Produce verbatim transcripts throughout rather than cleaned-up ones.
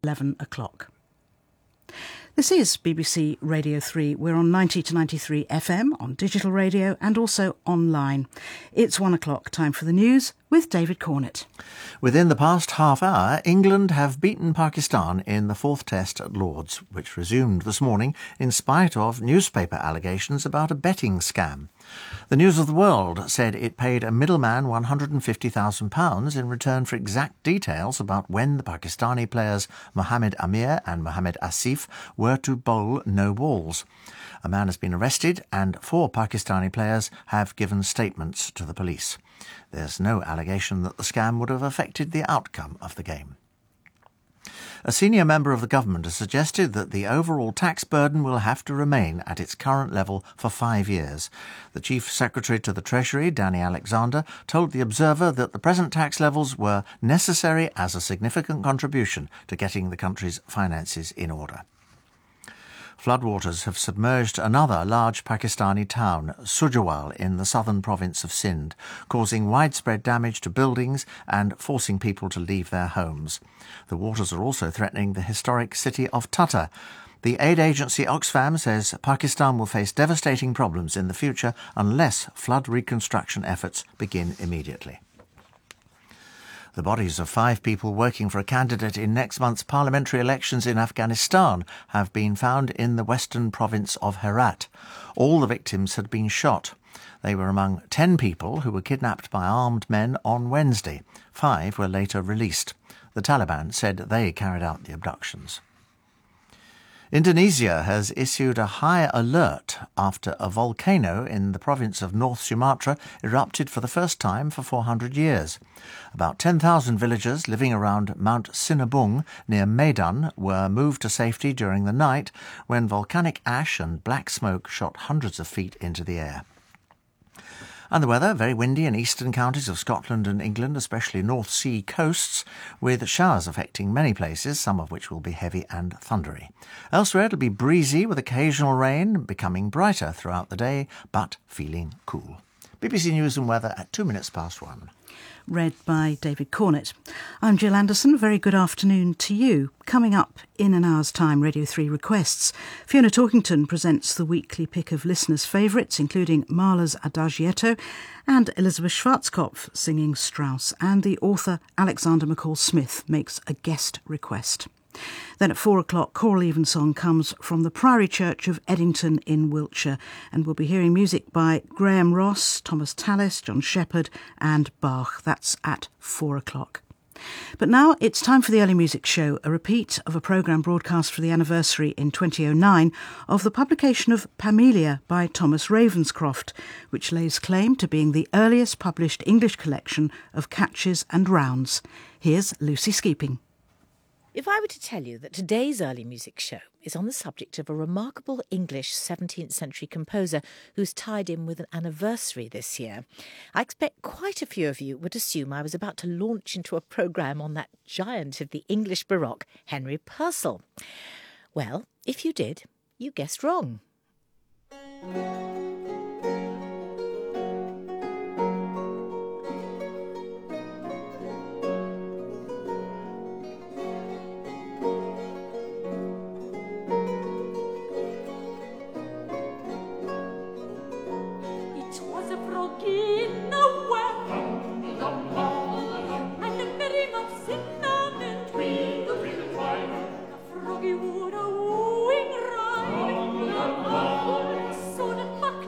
eleven o'clock. This is B B C Radio three. We're on ninety to ninety-three F M, on digital radio and also online. It's one o'clock, time for the news with David Cornett. Within the past half hour, England have beaten Pakistan in the fourth test at Lord's, which resumed this morning in spite of newspaper allegations about a betting scam. The News of the World said it paid a middleman one hundred fifty thousand pounds in return for exact details about when the Pakistani players Mohammed Amir and Mohammed Asif were to bowl no balls. A man has been arrested and four Pakistani players have given statements to the police. There's no allegation that the scam would have affected the outcome of the game. A senior member of the government has suggested that the overall tax burden will have to remain at its current level for five years. The Chief Secretary to the Treasury, Danny Alexander, told The Observer that the present tax levels were necessary as a significant contribution to getting the country's finances in order. Floodwaters have submerged another large Pakistani town, Sujawal, in the southern province of Sindh, causing widespread damage to buildings and forcing people to leave their homes. The waters are also threatening the historic city of Tata. The aid agency Oxfam says Pakistan will face devastating problems in the future unless flood reconstruction efforts begin immediately. The bodies of five people working for a candidate in next month's parliamentary elections in Afghanistan have been found in the western province of Herat. All the victims had been shot. They were among ten people who were kidnapped by armed men on Wednesday. Five were later released. The Taliban said they carried out the abductions. Indonesia has issued a high alert after a volcano in the province of North Sumatra erupted for the first time for four hundred years. About ten thousand villagers living around Mount Sinabung near Medan were moved to safety during the night when volcanic ash and black smoke shot hundreds of feet into the air. And the weather, very windy in eastern counties of Scotland and England, especially North Sea coasts, with showers affecting many places, some of which will be heavy and thundery. Elsewhere it'll be breezy with occasional rain, becoming brighter throughout the day, but feeling cool. B B C News and Weather at two minutes past one. Read by David Cornett. I'm Jill Anderson. Very good afternoon to you. Coming up in an hour's time, Radio three requests. Fiona Torkington presents the weekly pick of listeners' favourites, including Mahler's Adagietto and Elizabeth Schwarzkopf singing Strauss. And the author Alexander McCall Smith makes a guest request. Then at four o'clock, choral evensong comes from the Priory Church of Eddington in Wiltshire, and we'll be hearing music by Graham Ross, Thomas Tallis, John Shepherd and Bach. That's at four o'clock. But now it's time for the Early Music Show, a repeat of a programme broadcast for the anniversary in twenty oh nine of the publication of Pamelia by Thomas Ravenscroft, which lays claim to being the earliest published English collection of catches and rounds. Here's Lucy Skeeping. If I were to tell you that today's Early Music Show is on the subject of a remarkable English seventeenth century composer who's tied in with an anniversary this year, I expect quite a few of you would assume I was about to launch into a programme on that giant of the English Baroque, Henry Purcell. Well, if you did, you guessed wrong. Froggy would a wooing rhyme, so that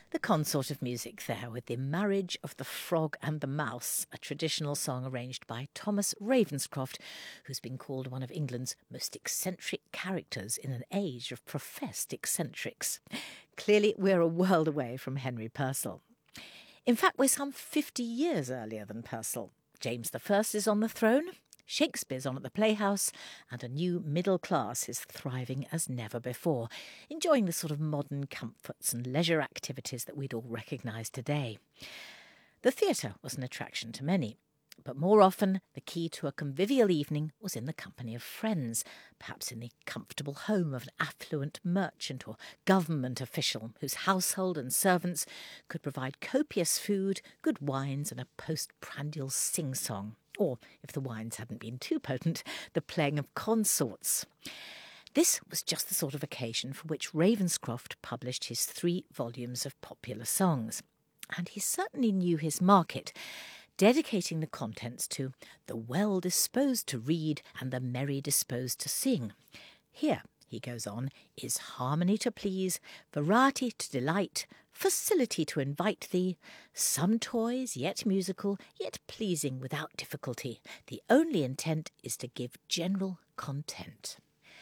The consort of music there with The Marriage of the Frog and the Mouse, a traditional song arranged by Thomas Ravenscroft, who's been called one of England's most eccentric characters in an age of professed eccentrics. Clearly, we're a world away from Henry Purcell. In fact, we're some fifty years earlier than Purcell. James the First is on the throne, Shakespeare's on at the Playhouse, and a new middle class is thriving as never before, enjoying the sort of modern comforts and leisure activities that we'd all recognise today. The theatre was an attraction to many, but more often the key to a convivial evening was in the company of friends, perhaps in the comfortable home of an affluent merchant or government official whose household and servants could provide copious food, good wines and a postprandial sing-song. Or, if the wines hadn't been too potent, the playing of consorts. This was just the sort of occasion for which Ravenscroft published his three volumes of popular songs. And he certainly knew his market, dedicating the contents to the well-disposed to read and the merry-disposed to sing. Here, he goes on, is harmony to please, variety to delight, facility to invite thee, some toys, yet musical, yet pleasing without difficulty. The only intent is to give general content.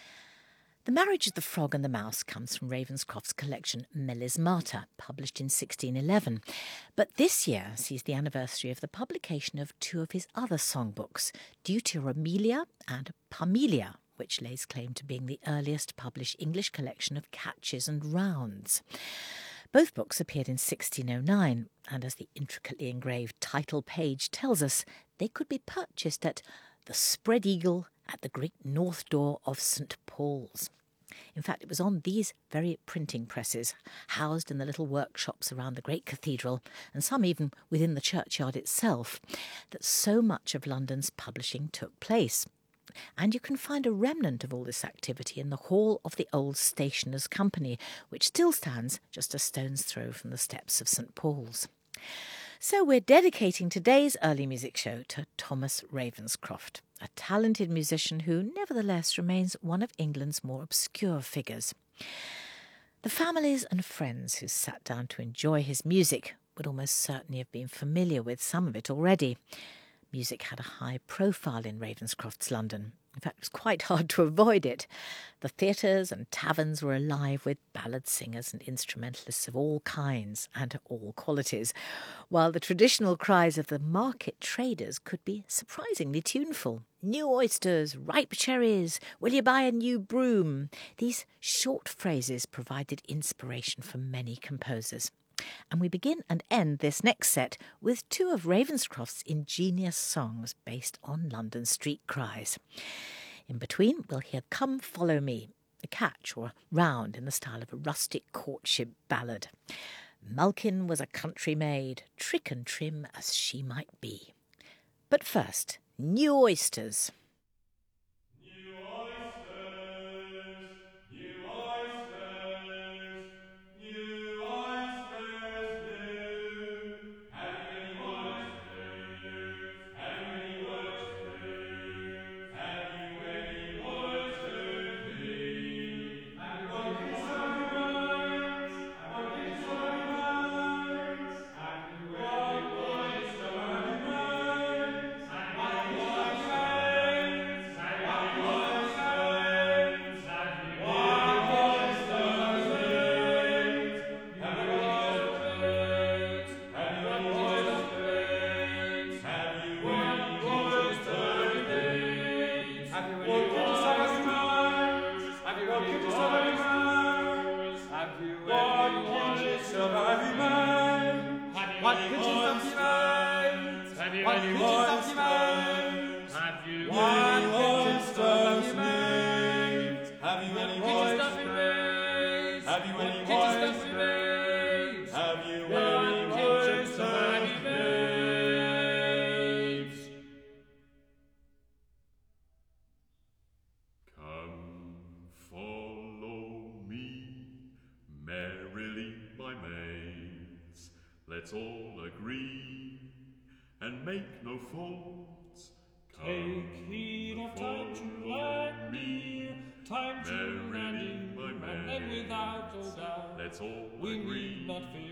The Marriage of the Frog and the Mouse comes from Ravenscroft's collection Melismata, published in sixteen eleven. But this year sees the anniversary of the publication of two of his other songbooks, Deuteromelia and Parmelia, which lays claim to being the earliest published English collection of catches and rounds. Both books appeared in sixteen oh nine, and as the intricately engraved title page tells us, they could be purchased at the Spread Eagle at the great north door of St Paul's. In fact, it was on these very printing presses, housed in the little workshops around the great cathedral, and some even within the churchyard itself, that so much of London's publishing took place. And you can find a remnant of all this activity in the hall of the old Stationers' Company, which still stands just a stone's throw from the steps of St Paul's. So we're dedicating today's early music show to Thomas Ravenscroft, a talented musician who nevertheless remains one of England's more obscure figures. The families and friends who sat down to enjoy his music would almost certainly have been familiar with some of it already. Music had a high profile in Ravenscroft's London. In fact, it was quite hard to avoid it. The theatres and taverns were alive with ballad singers and instrumentalists of all kinds and all qualities, while the traditional cries of the market traders could be surprisingly tuneful. New oysters, ripe cherries, will you buy a new broom? These short phrases provided inspiration for many composers. And we begin and end this next set with two of Ravenscroft's ingenious songs based on London street cries. In between, we'll hear Come Follow Me, a catch or a round in the style of a rustic courtship ballad. Malkin was a country maid, trick and trim as she might be. But first, New Oysters. Let's all agree and make no faults. Take heed of time to let me, time to merrily, and my in, and then without a doubt, let's all we agree need not fear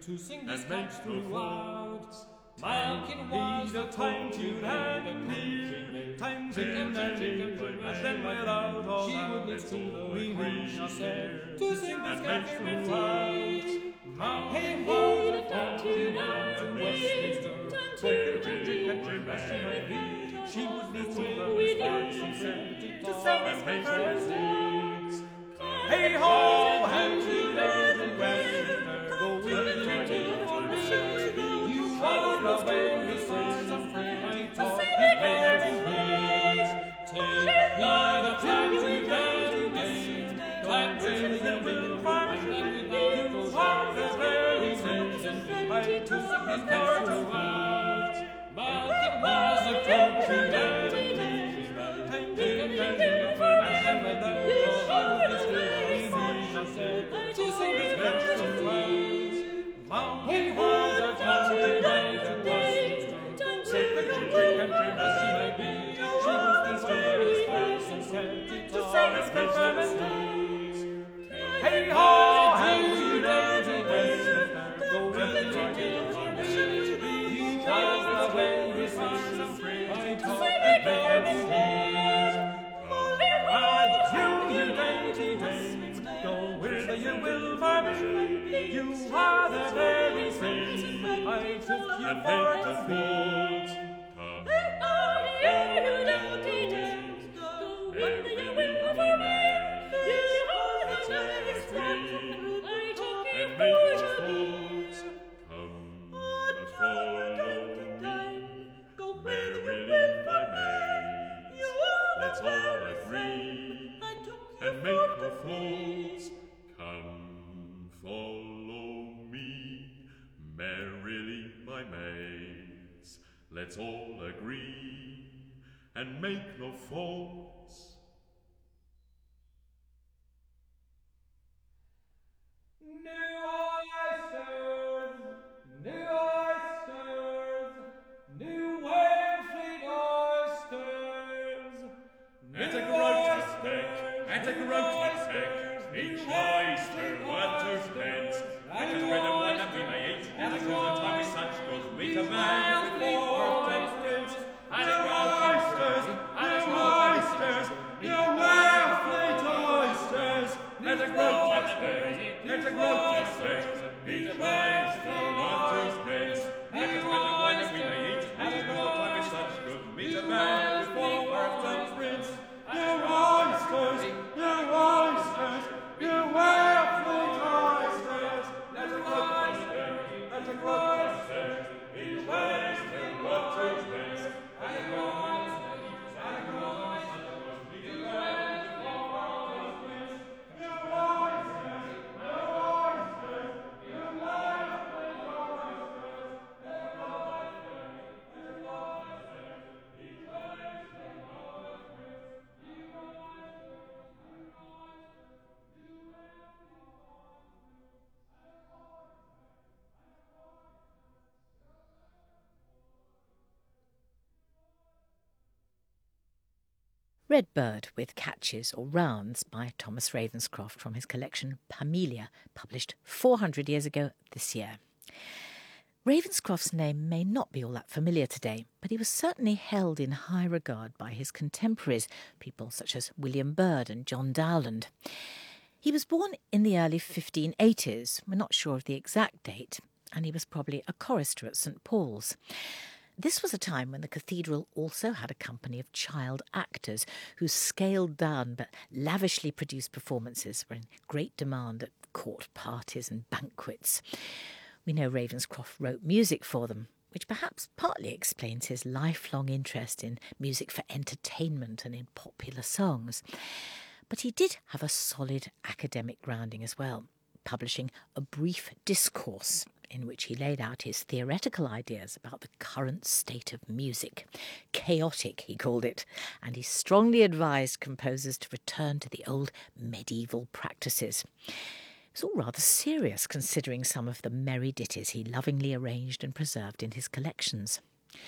to sing this and catch make no throughout. faults. Malkin was a time to land and near, times in and near, and then without all She would that, listen to to we the wish green said, to sing this and catch make no throughout. Hey ho, the time to land and Westminster, where the ginger country rushing might be, she would listen to the stars and said, to sing this catch throughout. Hey ho, hand to land and Westminster, go with the ginger country. All the way the stars are free, talk and play. Take heed of time to get away. Time really you will find that you are the very reason why to sing this catch throughout. Malkin was a country lady. Time to get away. And with that, all this very reason said to sing this catch throughout. Malkin was a country lady. Hey ho, hand you down to Westminster, go with the ginger country. You are the way we sing and pray, I talk and dance. You, you dainty dames, go whither you will for me. You are the very same, I took you for a fool. Let's all agree and make no faults. New oysters, new oysters, new Wainfleet oysters. At a grotesque, at a grotesque, each oyster worth two pence. Let us spread a wine that we may eat, and the cause of time is such good we can man. Let a grove stay, let a grove stay, each way still not to space. Let us with the wine that we may eat, and the grove time is such good meat and man before our tongues rinse. You oysters, you oysters, you Wainfleet oysters. Let a grove stay, let a grove stay, each way still not to space. And the grove stay, and the grove stay, meat and man before our tongues rinse. Redbird with Catches or Rounds by Thomas Ravenscroft from his collection Pamelia, published four hundred years ago this year. Ravenscroft's name may not be all that familiar today, but he was certainly held in high regard by his contemporaries, people such as William Byrd and John Dowland. He was born in the early fifteen eighties, we're not sure of the exact date, and he was probably a chorister at St Paul's. This was a time when the cathedral also had a company of child actors whose scaled-down but lavishly produced performances were in great demand at court parties and banquets. We know Ravenscroft wrote music for them, which perhaps partly explains his lifelong interest in music for entertainment and in popular songs. But he did have a solid academic grounding as well, publishing A Brief Discourse, in which he laid out his theoretical ideas about the current state of music. Chaotic, he called it, and he strongly advised composers to return to the old medieval practices. It was all rather serious, considering some of the merry ditties he lovingly arranged and preserved in his collections.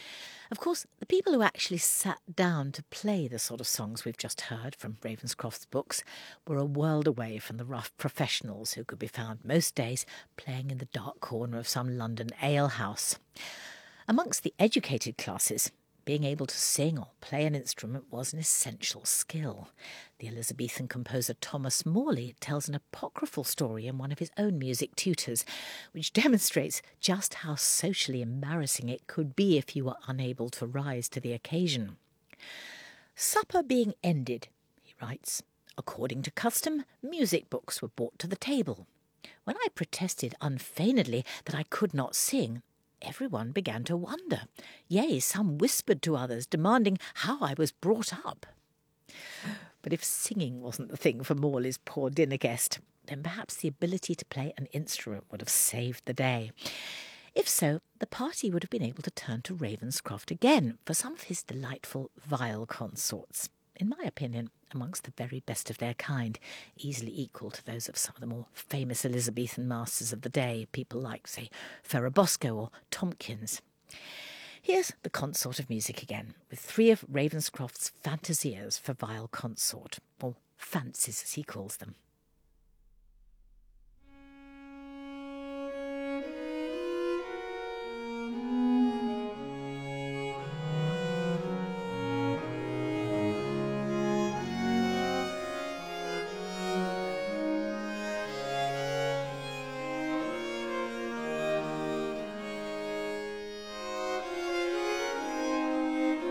Of course, the people who actually sat down to play the sort of songs we've just heard from Ravenscroft's books were a world away from the rough professionals who could be found most days playing in the dark corner of some London alehouse. Amongst the educated classes, being able to sing or play an instrument was an essential skill. The Elizabethan composer Thomas Morley tells an apocryphal story in one of his own music tutors, which demonstrates just how socially embarrassing it could be if you were unable to rise to the occasion. Supper being ended, he writes, according to custom, music books were brought to the table. When I protested unfeignedly that I could not sing, everyone began to wonder. Yea, some whispered to others, demanding how I was brought up. But if singing wasn't the thing for Morley's poor dinner guest, then perhaps the ability to play an instrument would have saved the day. If so, the party would have been able to turn to Ravenscroft again for some of his delightful viol consorts, in my opinion, amongst the very best of their kind, easily equal to those of some of the more famous Elizabethan masters of the day, people like, say, Ferrabosco or Tomkins. Here's the consort of music again, with three of Ravenscroft's fantasias for viol consort, or fancies as he calls them.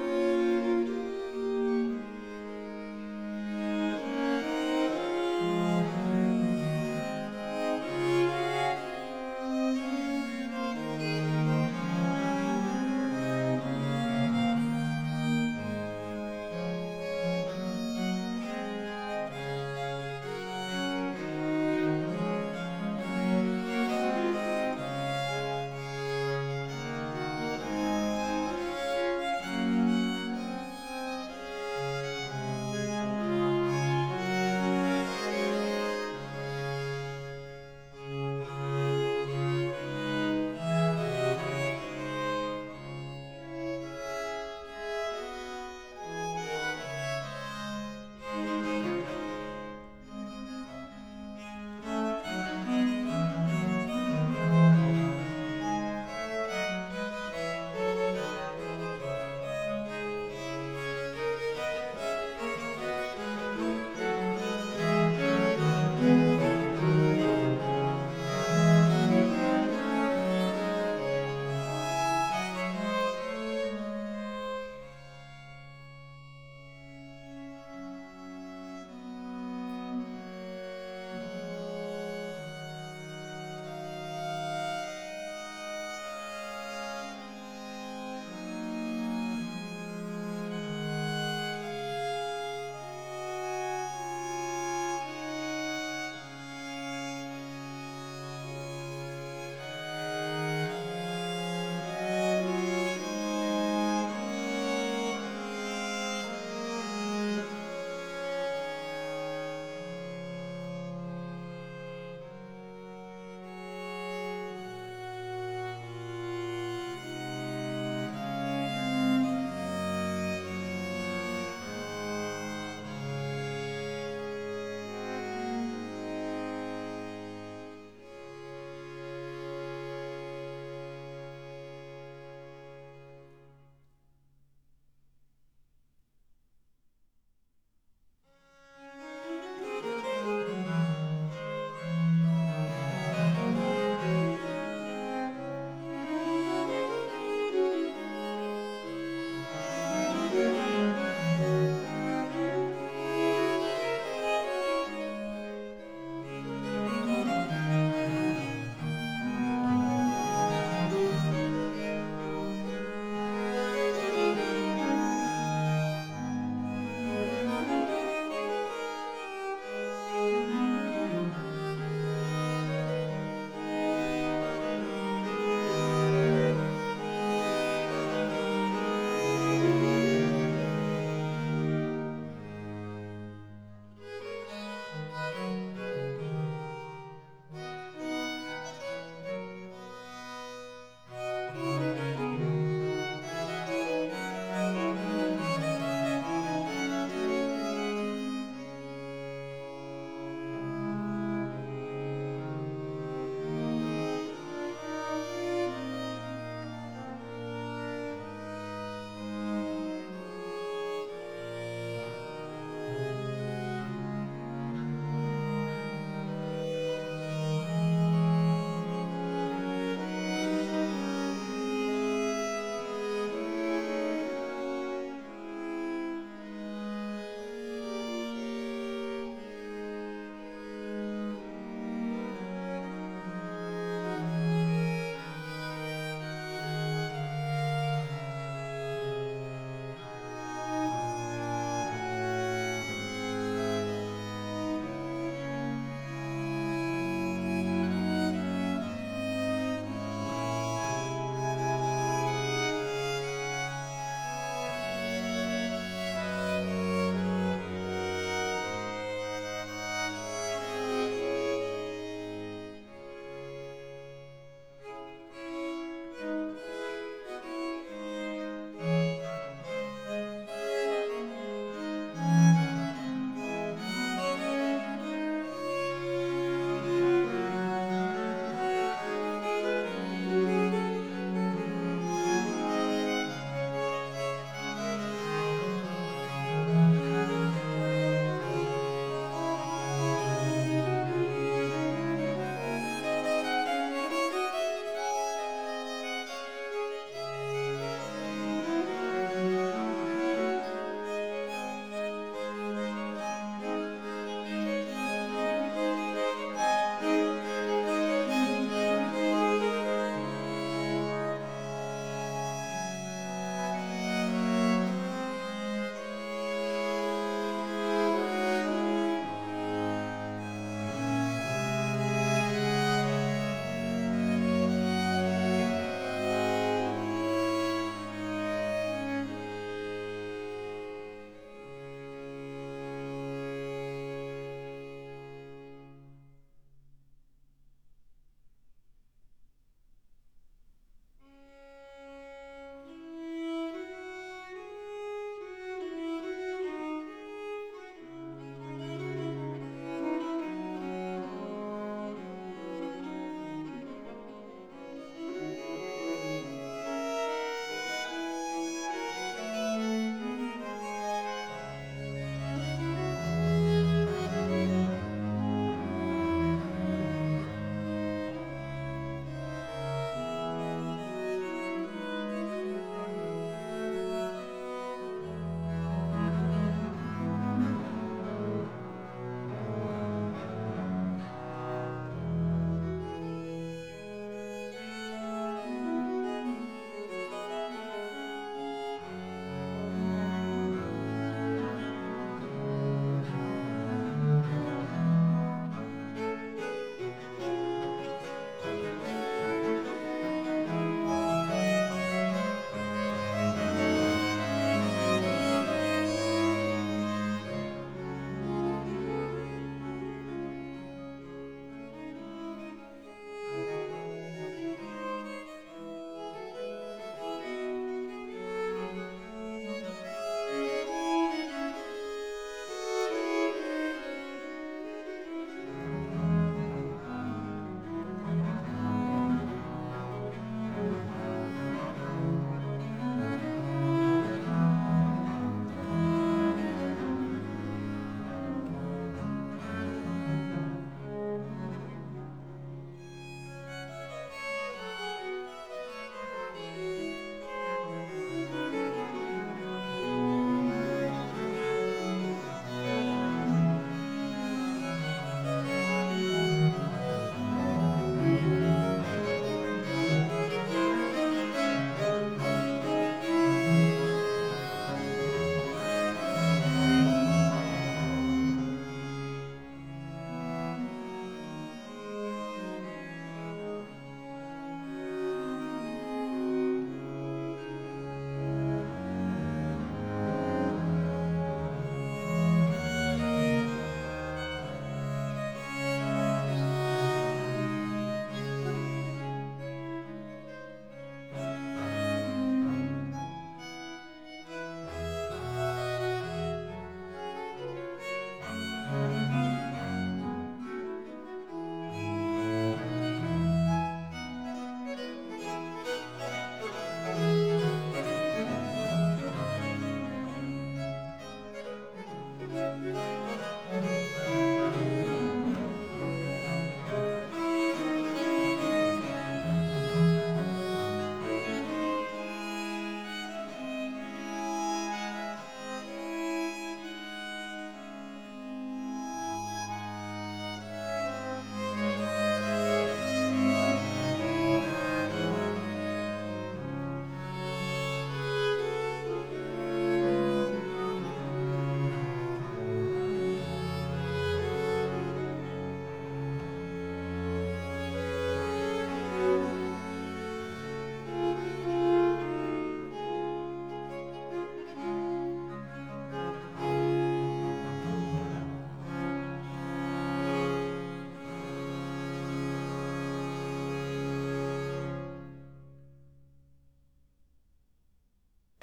Thank you.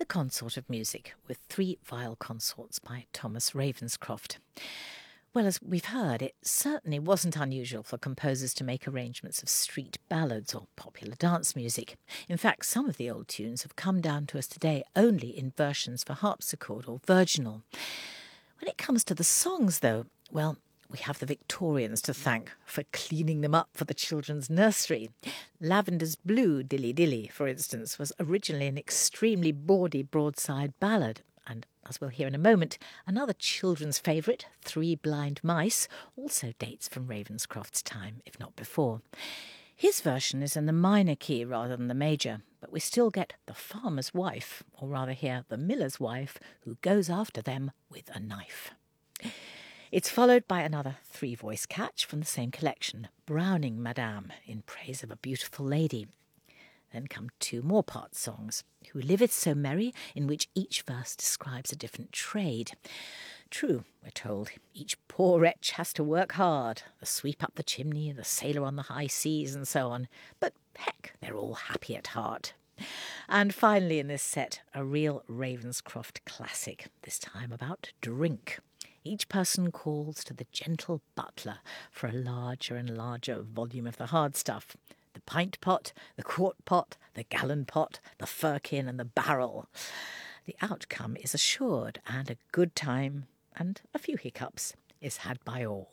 The Consort of Music, with three viol consorts by Thomas Ravenscroft. Well, as we've heard, it certainly wasn't unusual for composers to make arrangements of street ballads or popular dance music. In fact, some of the old tunes have come down to us today only in versions for harpsichord or virginal. When it comes to the songs, though, well, we have the Victorians to thank for cleaning them up for the children's nursery. Lavender's Blue Dilly Dilly, for instance, was originally an extremely bawdy broadside ballad, and as we'll hear in a moment, another children's favourite, Three Blind Mice, also dates from Ravenscroft's time, if not before. His version is in the minor key rather than the major, but we still get the farmer's wife, or rather here, the miller's wife, who goes after them with a knife. It's followed by another three-voice catch from the same collection, Browning Madame, in praise of a beautiful lady. Then come two more part songs, Who Liveth So Merry, in which each verse describes a different trade. True, we're told, each poor wretch has to work hard, the sweep up the chimney, the sailor on the high seas, and so on. But heck, they're all happy at heart. And finally in this set, a real Ravenscroft classic, this time about drink. Each person calls to the gentle butler for a larger and larger volume of the hard stuff. The pint pot, the quart pot, the gallon pot, the firkin and the barrel. The outcome is assured, and a good time, and a few hiccups, is had by all.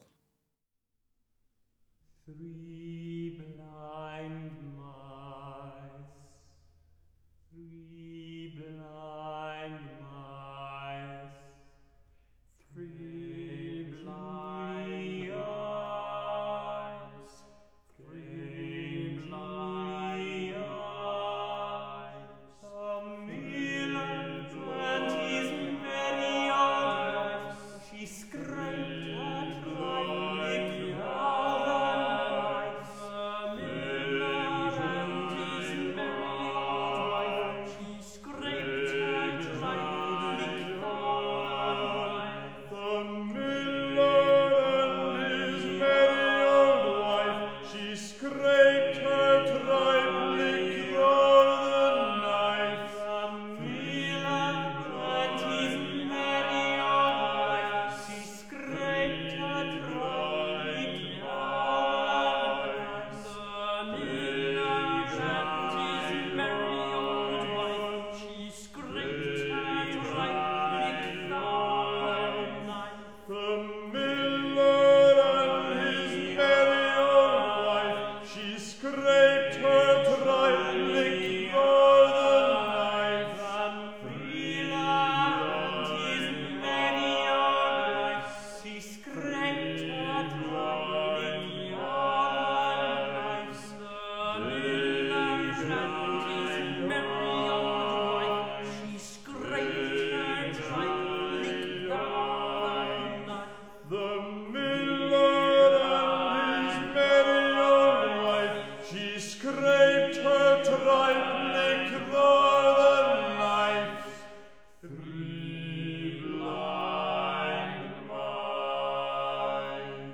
Three blind mice, three blind mice, three blind eyes, three blind eyes. A meal and twenty's merry old wife, she scraped her dry all the night. A meal and his merry old wife, she scraped her dry all the night. The miller and his merry old wife, she scraped her dry all the night. The miller and his merry old wife, she scraped her dry all the night. The miller and his merry old wife, she scraped her dry all the night. The miller and his merry old wife, she scraped her dry lick all the night. The miller and his merry old wife, she scraped her dry lick all the night. The miller and his merry old wife, she scraped her dry lick all the night. The miller and his merry old wife, she scraped her dry lick all the night. Three blind mice.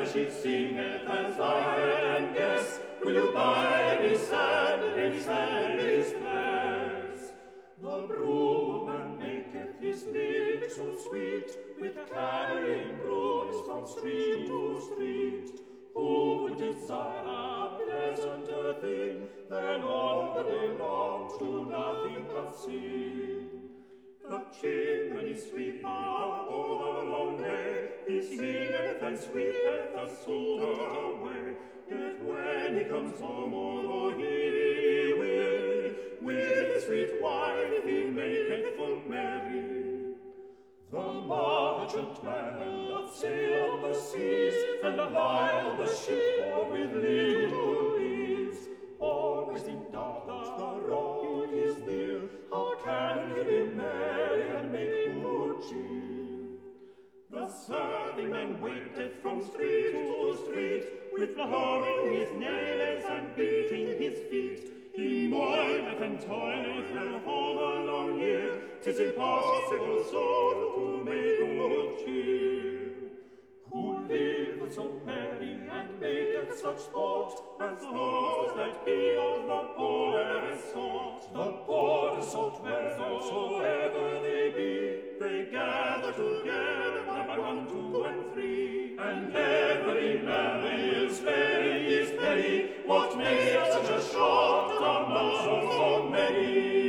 as she singeth, as I can guess, will you buy any sand, any sand is theirs? The broom maketh his lips so sweet, with carrying brooms from street to street. Who would desire a pleasanter thing than all the day long to nothing but sing? The chimney sweeper all the long day, he singeth and sweepeth the soul away. Yet when he comes home, although he will, with his sweet wife he maketh full merry. The merchantman doth sail on the seas, and while the ship bore with little ease, always in doubt that the rock is near, how can he be merry and make good cheer? The servingman waiteth from street to street, with flowering his nails and beating his feet. He moileth and toileth and all the long year, 'tis impossible so to make good cheer. Who liveth so merry and maketh such sport as those that be of the poorest sort? The poorest sort, wheresoever they be, they gather together by one, two, and three, and every man will spare his penny. What makes such a short amount so many?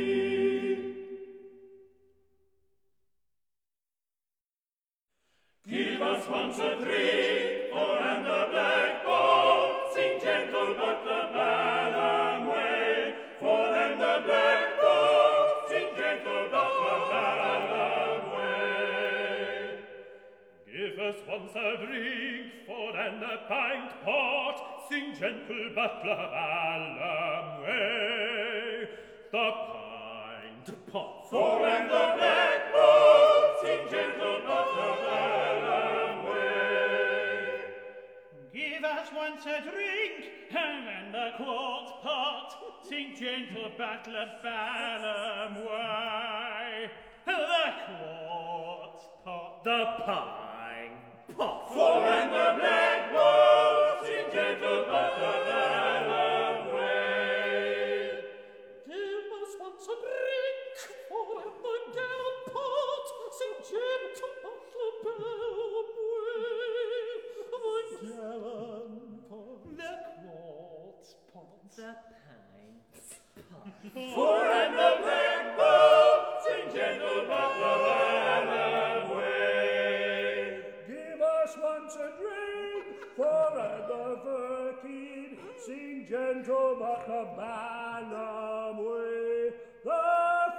Give us once a drink, for and the black boat, sing gentle but the Balham way. For and the black boat, sing gentle but the Balham way. Give us once a drink, for and the pint pot, sing gentle but the Balham way. The pint pot. For and the black boat, sing gentle but the Balham way. Give us once a drink, and then the quart pot, sing gentle but the Balham way. The quart pot. The pint pot. For and the black boat, sing gentle but the Balham way. Give us once a drink, for and the gallant pot, sing gentle but the Balham way. The gallant pot. The quart pot. The pint pot. For and the black boat, sing gentle but the Balham way. Give us once a drink, for and the Firkin, sing gentle but the Balham way. The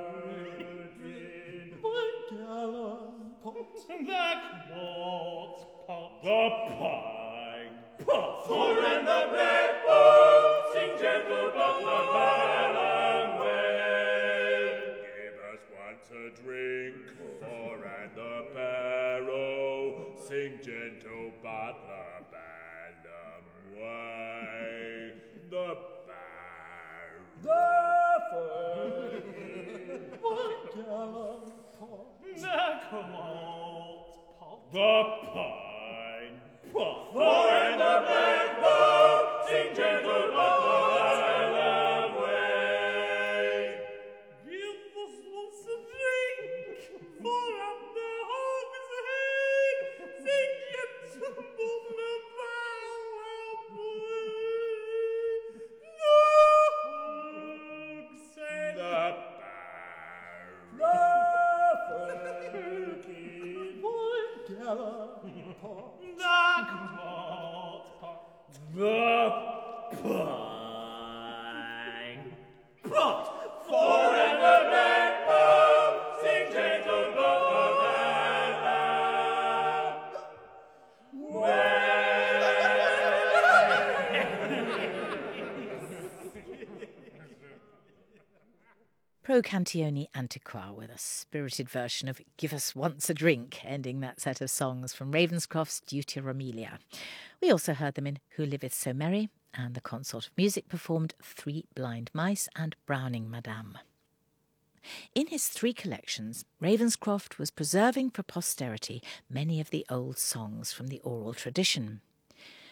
Firkin, the gallant pot, the quart pot, the pint pot. For and the black boat, sing gentle but the Balham way. Give us once a drink, for and the barrow, sing gentle but the Balham way. The barrow. The Firkin, the gallant pot, the quart pot, the pint pot. For and the black boat, sing gentle but the Balham way. Give us once a drink, for and the hog's head, sing gentle but the Balham way. The hog's head. The barrow. The Firkin, the gallant pot, the quart pot, the pint pot. For and the black boat, sing gentle but the Balham way. Pro Cantione Antiqua with a spirited version of Give Us Once a Drink, ending that set of songs from Ravenscroft's Deuteromelia. We also heard them in Who Liveth So Merry, and the Consort of Music performed Three Blind Mice and Browning Madame. In his three collections, Ravenscroft was preserving for posterity many of the old songs from the oral tradition.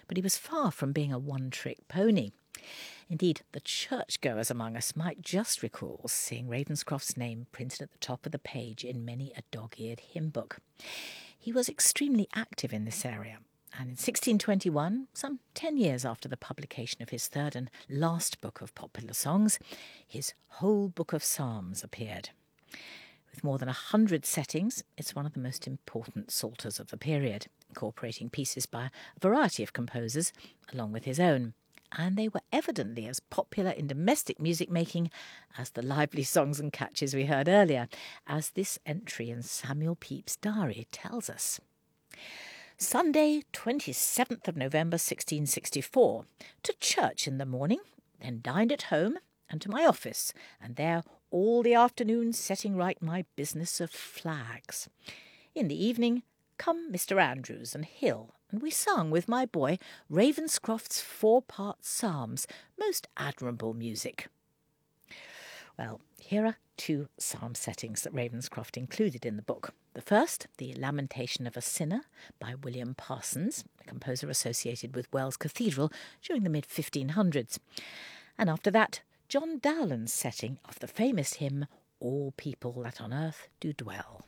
but he was far from being a one-trick pony. Indeed, the churchgoers among us might just recall seeing Ravenscroft's name printed at the top of the page in many a dog-eared hymn book. He was extremely active in this area, and in sixteen twenty-one, some ten years after the publication of his third and last book of popular songs, his whole book of psalms appeared. With more than a hundred settings, it's one of the most important psalters of the period, incorporating pieces by a variety of composers, along with his own. And they were evidently as popular in domestic music making as the lively songs and catches we heard earlier, as this entry in Samuel Pepys' diary tells us. Sunday, twenty-seventh of November, sixteen sixty-four. To church in the morning, then dined at home, and to my office, and there all the afternoon setting right my business of flags. In the evening, come Mister Andrews and Hill, and we sung with my boy Ravenscroft's four-part psalms, most admirable music. Well, here are two psalm settings that Ravenscroft included in the book. The first, the Lamentation of a Sinner by William Parsons, a composer associated with Wells Cathedral during the mid fifteen hundreds. And after that, John Dowland's setting of the famous hymn, All People That on Earth Do Dwell.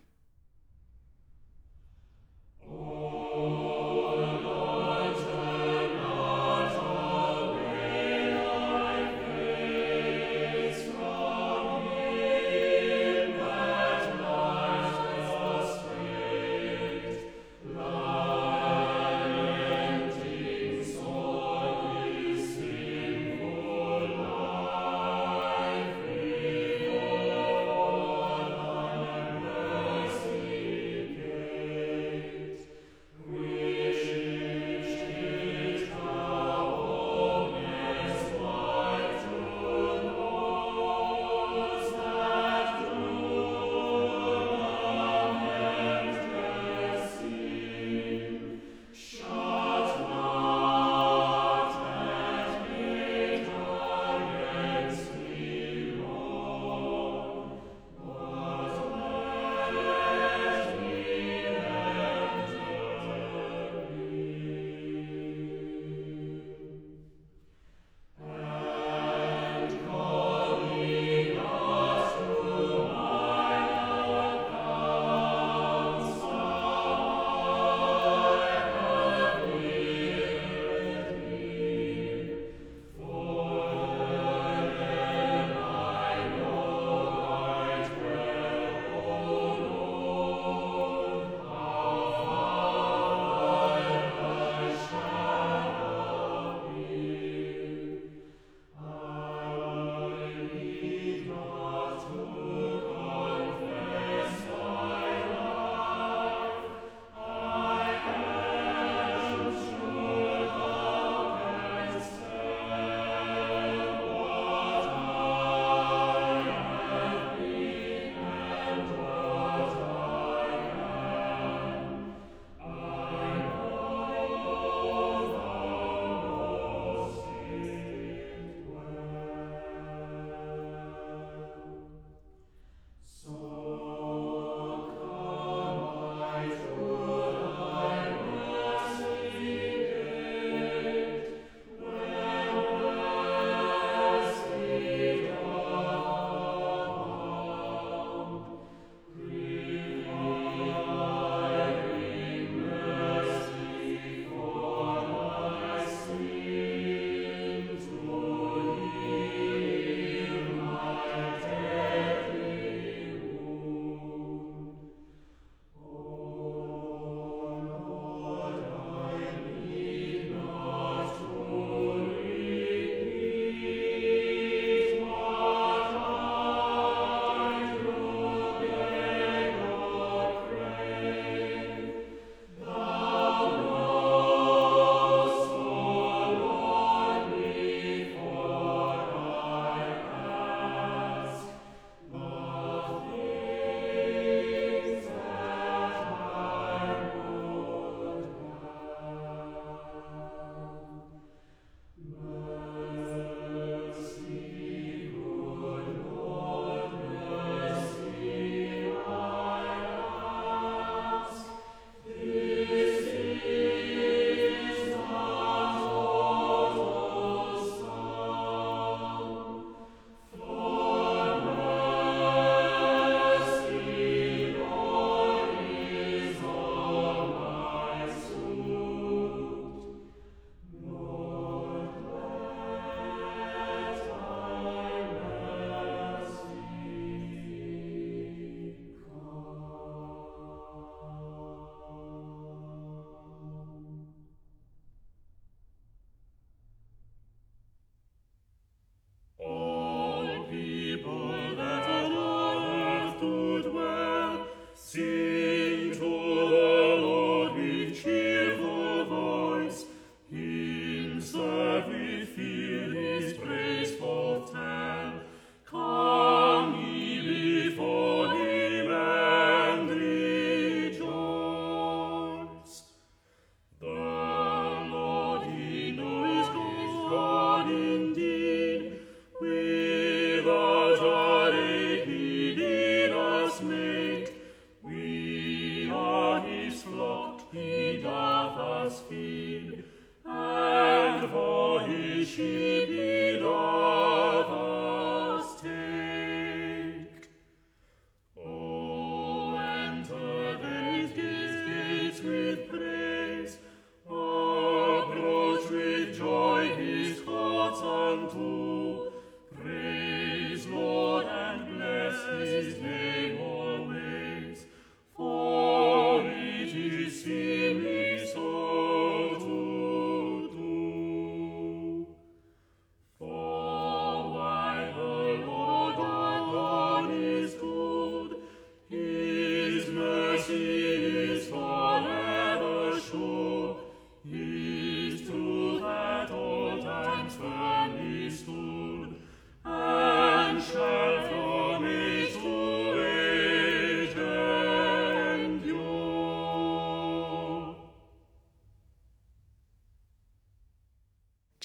Thank you.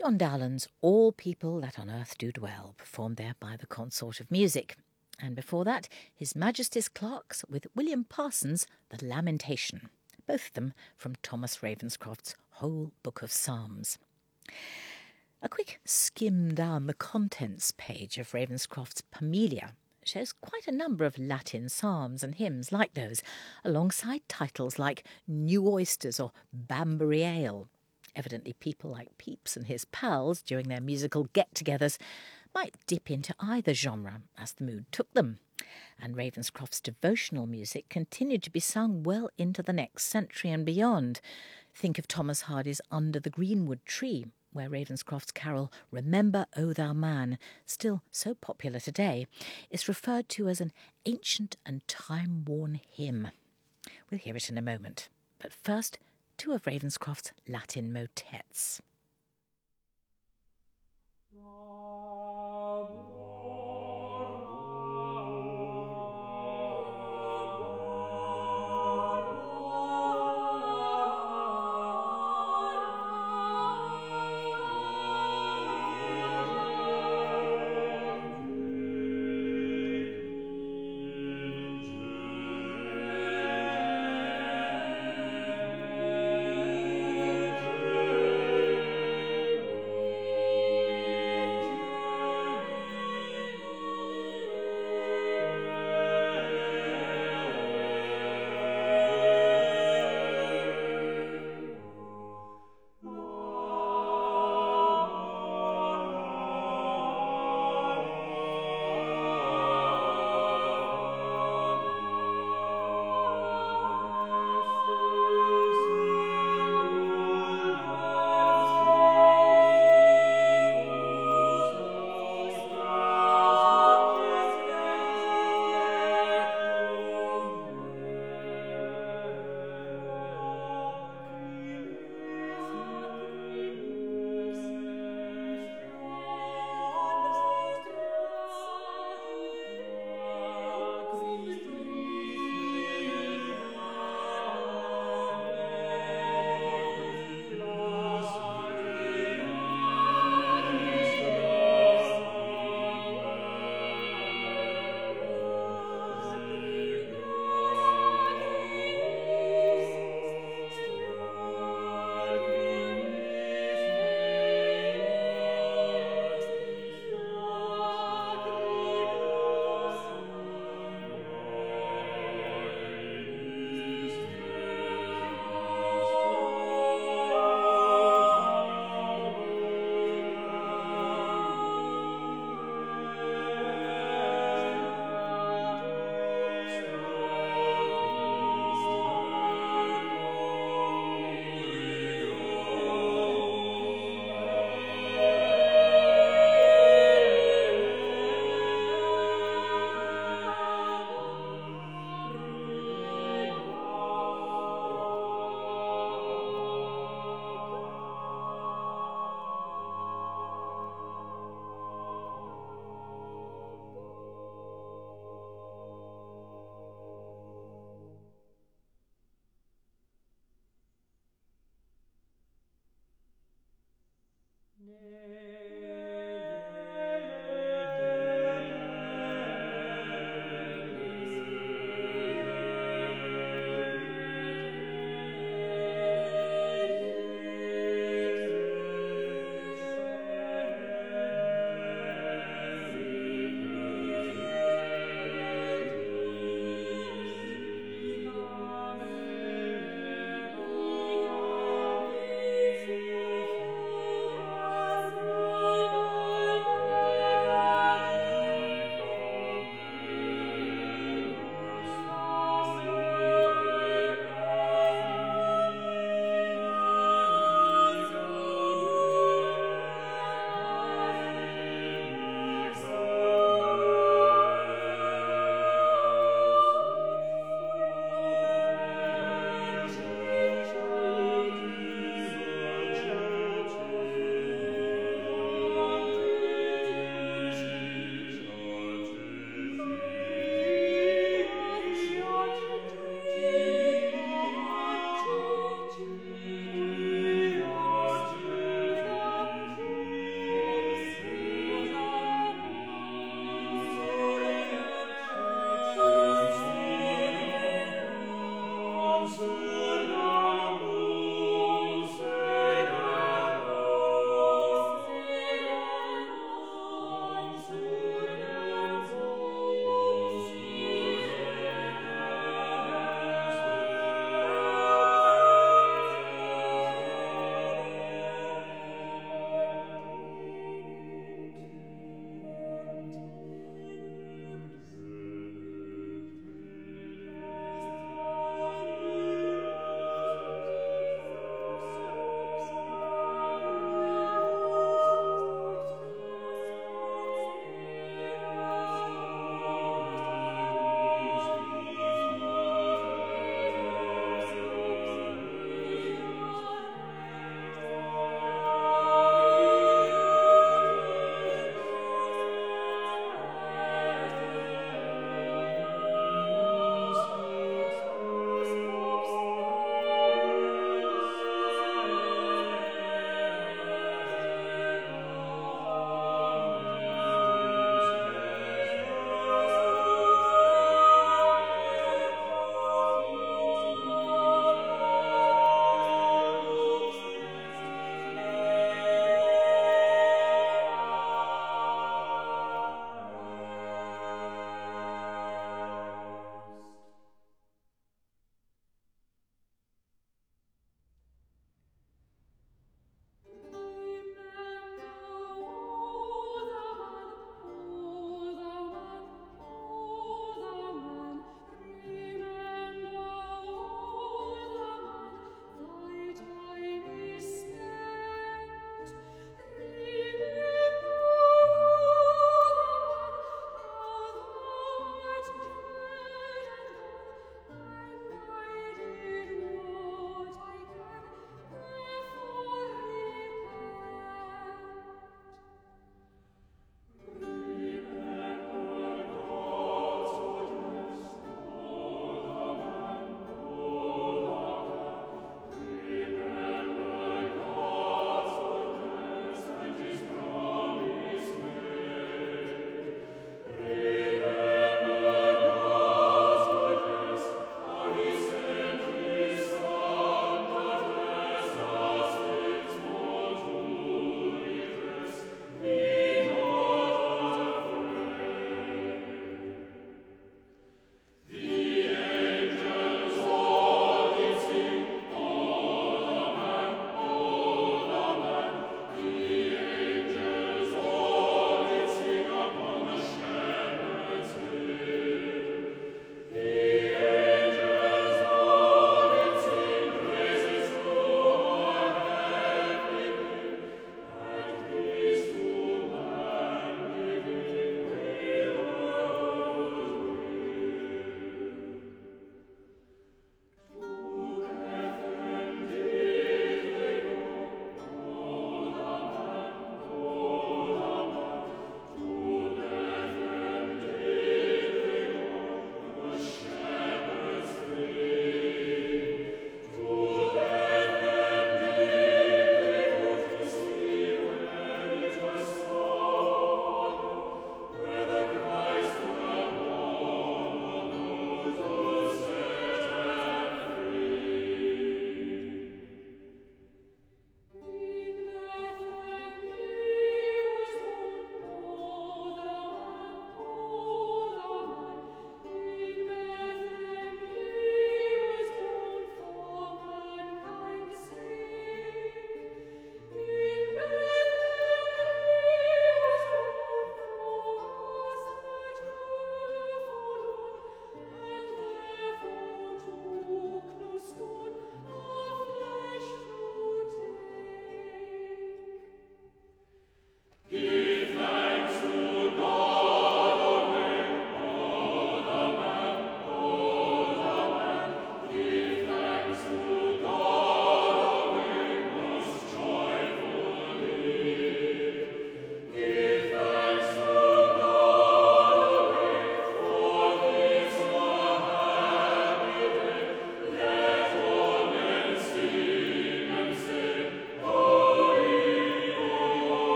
John Dowland's All People That on Earth Do Dwell, performed there by the Consort of Music. And before that, His Majesty's Clerks with William Parsons' The Lamentation, both of them from Thomas Ravenscroft's Whole Book of Psalms. A quick skim down the contents page of Ravenscroft's Pamelia shows quite a number of Latin psalms and hymns like those, alongside titles like New Oysters or Banbury Ale. Evidently people like Pepys and his pals, during their musical get-togethers, might dip into either genre as the mood took them. And Ravenscroft's devotional music continued to be sung well into the next century and beyond. Think of Thomas Hardy's Under the Greenwood Tree, where Ravenscroft's carol Remember, O Thou Man, still so popular today, is referred to as an ancient and time-worn hymn. We'll hear it in a moment. But first, two of Ravenscroft's Latin motets.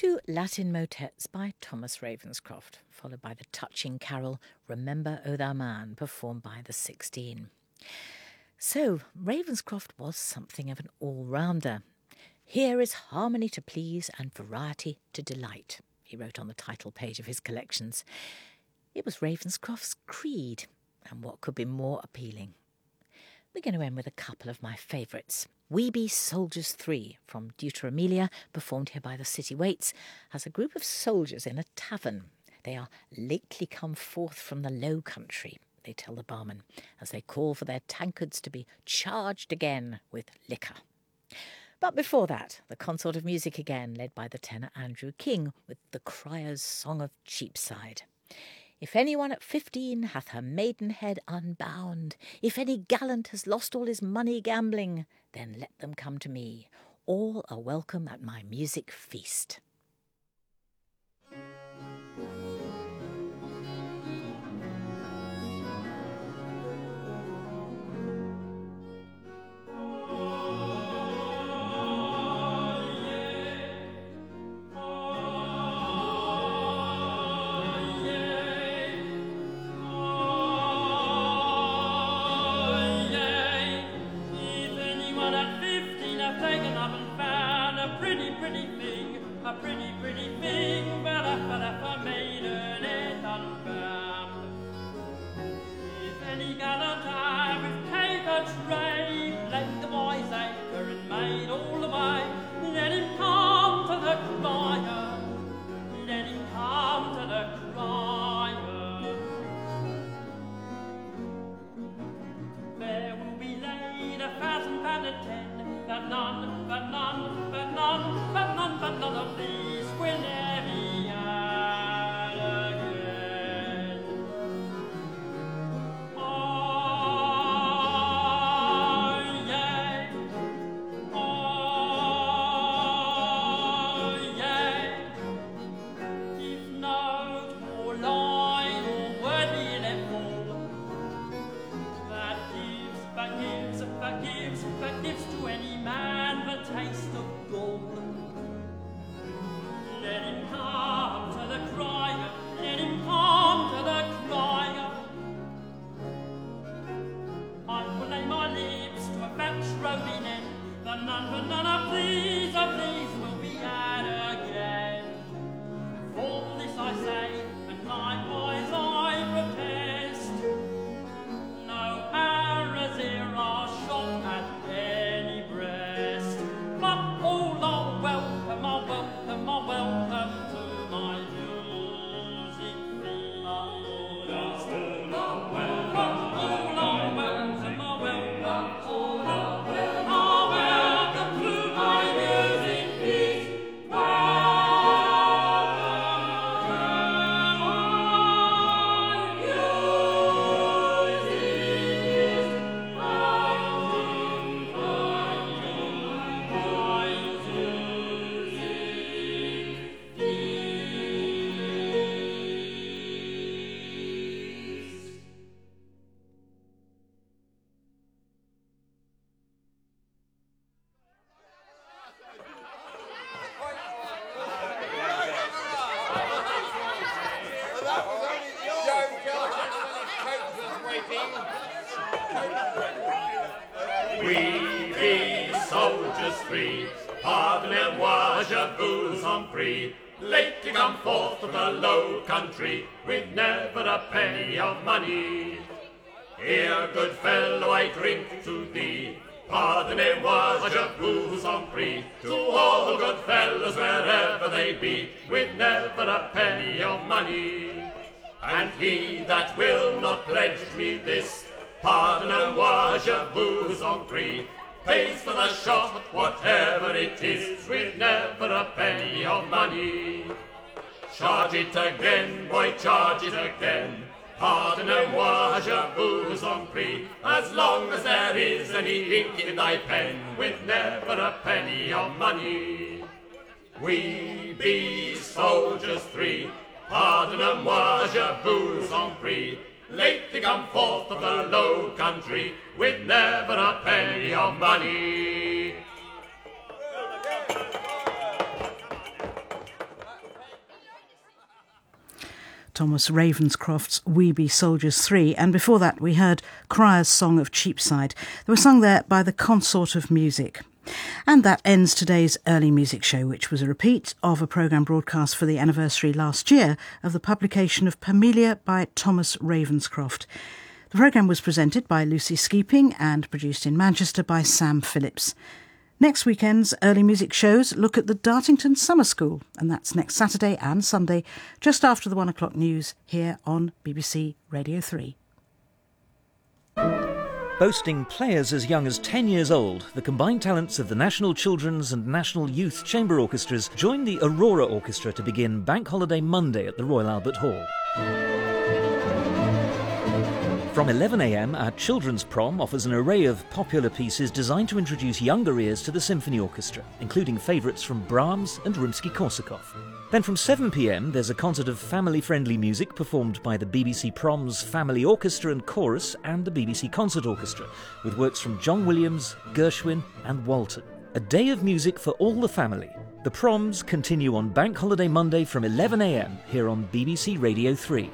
Two Latin motets by Thomas Ravenscroft, followed by the touching carol Remember, O Thou Man, performed by the Sixteen. So, Ravenscroft was something of an all-rounder. Here is harmony to please and variety to delight, he wrote on the title page of his collections. It was Ravenscroft's creed, and what could be more appealing? We're going to end with a couple of my favourites. We Be Soldiers three, from Deuteramelia, performed here by the City Waits, as a group of soldiers in a tavern. They are lately come forth from the Low Country, they tell the barman, as they call for their tankards to be charged again with liquor. But before that, the consort of music again, led by the tenor Andrew King, with the Crier's Song of Cheapside. If anyone at fifteen hath her maidenhead unbound, if any gallant has lost all his money gambling, then let them come to me. All are welcome at my music feast. We be soldiers free, pardonnez-moi, je vous en prie, lately come forth from the Low Country, with never a penny of money. Here, good fellow, I drink to thee, pardonnez-moi, je vous en prie, to all good fellows wherever they be, with never a penny of money. And he that will not pledge me this, pardonnez-moi, je vous en prie, pays for the shot, whatever it is, with never a penny of money. Charge it again, boy, charge it again, pardonnez-moi, je vous en prie, as long as there is any ink in thy pen, with never a penny of money. We be soldiers three, pardonnez-moi, je vous en prie, lately come forth of the Low Country, with never a penny of money. Thomas Ravenscroft's We Be Soldiers three, and before that we heard Cryer's Song of Cheapside. They were sung there by the Consort of Music. And that ends today's Early Music Show, which was a repeat of a programme broadcast for the anniversary last year of the publication of Pamelia by Thomas Ravenscroft. The programme was presented by Lucy Skeeping and produced in Manchester by Sam Phillips. Next weekend's Early Music Shows look at the Dartington Summer School, and that's next Saturday and Sunday, just after the one o'clock news here on B B C Radio three. Boasting players as young as ten years old, the combined talents of the National Children's and National Youth Chamber Orchestras joined the Aurora Orchestra to begin Bank Holiday Monday at the Royal Albert Hall. From eleven a m, our Children's Prom offers an array of popular pieces designed to introduce younger ears to the symphony orchestra, including favourites from Brahms and Rimsky-Korsakov. Then from seven p m, there's a concert of family-friendly music performed by the B B C Prom's Family Orchestra and Chorus and the B B C Concert Orchestra, with works from John Williams, Gershwin and Walton. A day of music for all the family. The Proms continue on Bank Holiday Monday from eleven a m here on B B C Radio three.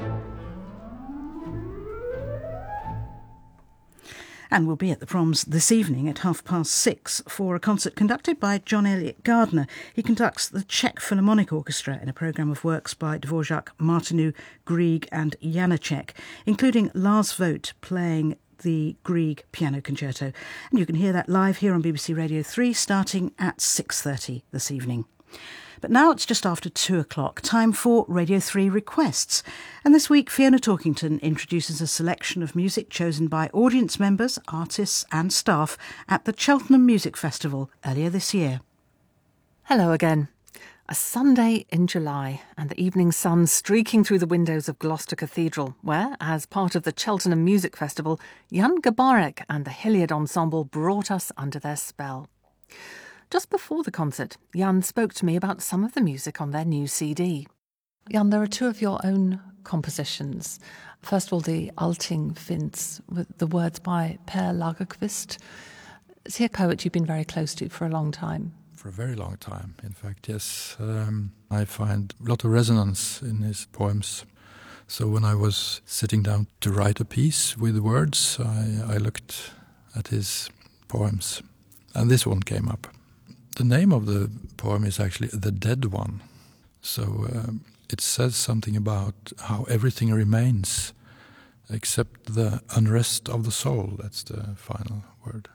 And we'll be at the Proms this evening at half past six for a concert conducted by John Elliott Gardner. He conducts the Czech Philharmonic Orchestra in a programme of works by Dvorak, Martinu, Grieg and Janacek, including Lars Vogt playing the Grieg Piano Concerto. And you can hear that live here on B B C Radio three starting at six thirty this evening. But now it's just after two o'clock, time for Radio three Requests. And this week, Fiona Talkington introduces a selection of music chosen by audience members, artists and staff at the Cheltenham Music Festival earlier this year. Hello again. A Sunday in July and the evening sun streaking through the windows of Gloucester Cathedral, where, as part of the Cheltenham Music Festival, Jan Gabarek and the Hilliard Ensemble brought us under their spell. Just before the concert, Jan spoke to me about some of the music on their new C D. Jan, there are two of your own compositions. First of all, the Alting Finns, with the words by Per Lagerkvist. Is he a poet you've been very close to for a long time? For a very long time, in fact, yes. Um, I find a lot of resonance in his poems. So when I was sitting down to write a piece with words, I, I looked at his poems, and this one came up. The name of the poem is actually The Dead One. So um, it says something about how everything remains except the unrest of the soul. That's the final word.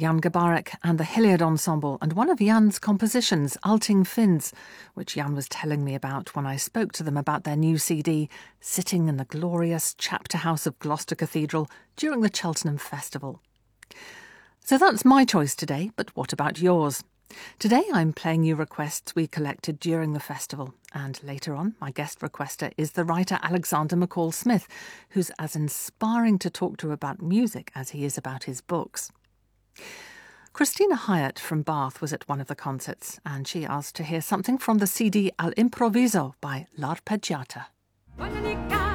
Jan Garbarek and the Hilliard Ensemble, and one of Jan's compositions, Alting Finns, which Jan was telling me about when I spoke to them about their new C D, sitting in the glorious chapter house of Gloucester Cathedral during the Cheltenham Festival. So that's my choice today, but what about yours? Today I'm playing you requests we collected during the festival, and later on my guest requester is the writer Alexander McCall Smith, who's as inspiring to talk to about music as he is about his books. Christina Hyatt from Bath was at one of the concerts, and she asked to hear something from the C D Al Improviso by L'Arpeggiata.